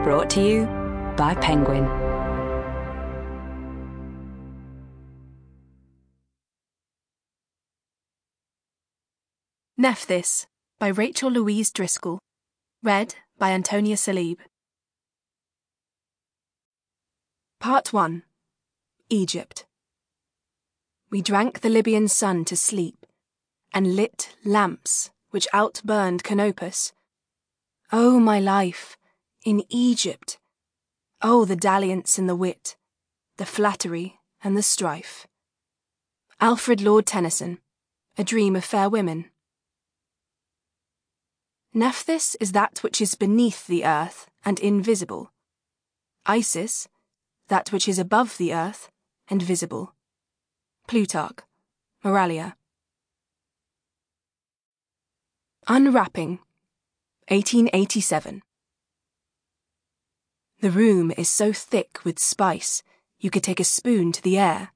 Brought to you by Penguin. Nephthys by Rachel Louise Driscoll. Read by Antonia Salib. Part 1. Egypt. We drank the Libyan sun to sleep, and lit lamps which outburned Canopus. O my life, in Egypt! O the dalliance and the wit, the flattery and the strife. Alfred Lord Tennyson, A Dream of Fair Women. Nephthys is that which is beneath the earth and invisible. Isis, that which is above the earth and visible. Plutarch, Moralia. Unwrapping, 1887. The room is so thick with spice you could take a spoon to the air.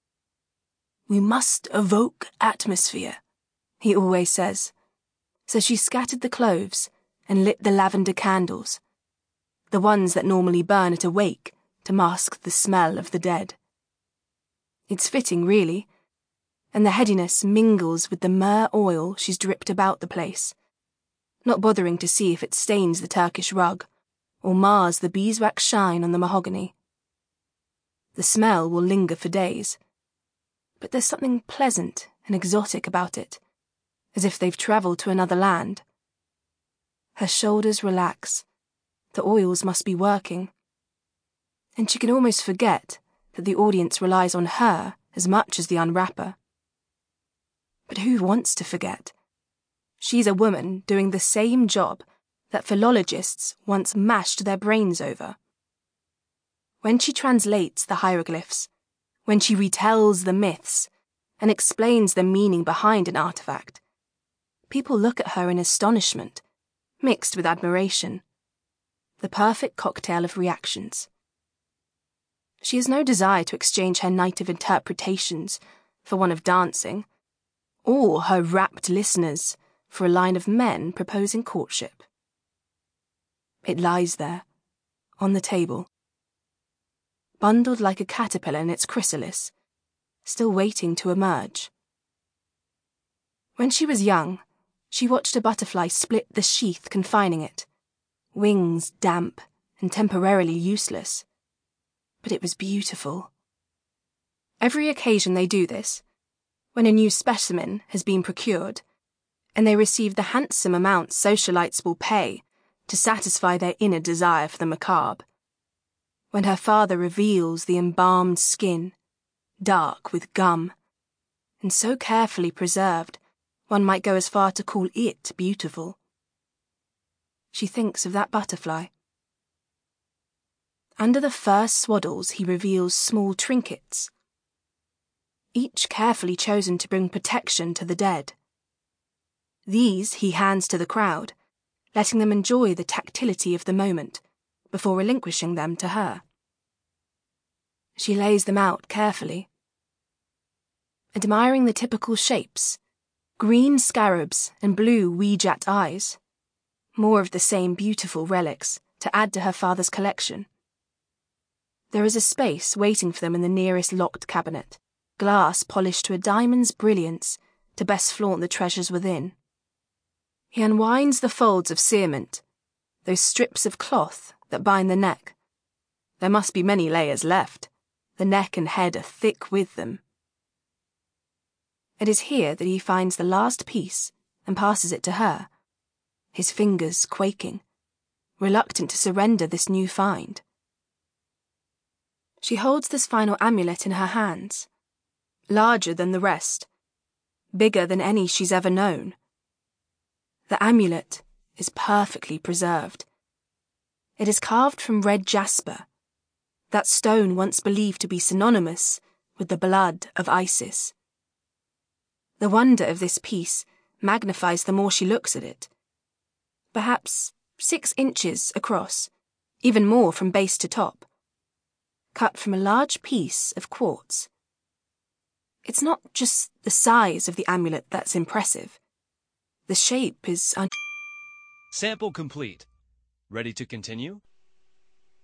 We must evoke atmosphere, he always says. So she scattered the cloves and lit the lavender candles, the ones that normally burn at a wake to mask the smell of the dead. It's fitting, really, and the headiness mingles with the myrrh oil she's dripped about the place, not bothering to see if it stains the Turkish rug or mars the beeswax shine on the mahogany. The smell will linger for days, but there's something pleasant and exotic about it, as if they've travelled to another land. Her shoulders relax. The oils must be working. And she can almost forget that the audience relies on her as much as the unwrapper. But who wants to forget? She's a woman doing the same job that philologists once mashed their brains over. When she translates the hieroglyphs, when she retells the myths, and explains the meaning behind an artifact, people look at her in astonishment, mixed with admiration. The perfect cocktail of reactions. She has no desire to exchange her night of interpretations for one of dancing, or her rapt listeners for a line of men proposing courtship. It lies there, on the table, bundled like a caterpillar in its chrysalis, still waiting to emerge. When she was young, she watched a butterfly split the sheath confining it, wings damp and temporarily useless. But it was beautiful. Every occasion they do this, when a new specimen has been procured, and they receive the handsome amount socialites will pay to satisfy their inner desire for the macabre. When her father reveals the embalmed skin, dark with gum, and so carefully preserved, one might go as far to call it beautiful. She thinks of that butterfly. Under the fur swaddles he reveals small trinkets, each carefully chosen to bring protection to the dead. These he hands to the crowd, letting them enjoy the tactility of the moment, before relinquishing them to her. She lays them out carefully, admiring the typical shapes, green scarabs and blue Ouijat eyes, more of the same beautiful relics to add to her father's collection. There is a space waiting for them in the nearest locked cabinet, glass polished to a diamond's brilliance to best flaunt the treasures within. He unwinds the folds of cerement, those strips of cloth that bind the neck. There must be many layers left. The neck and head are thick with them. It is here that he finds the last piece and passes it to her, his fingers quaking, reluctant to surrender this new find. She holds this final amulet in her hands, larger than the rest, bigger than any she's ever known. The amulet is perfectly preserved. It is carved from red jasper, that stone once believed to be synonymous with the blood of Isis. The wonder of this piece magnifies the more she looks at it. Perhaps 6 inches across, even more from base to top, cut from a large piece of quartz. It's not just the size of the amulet that's impressive. The shape is Sample complete. Ready to continue?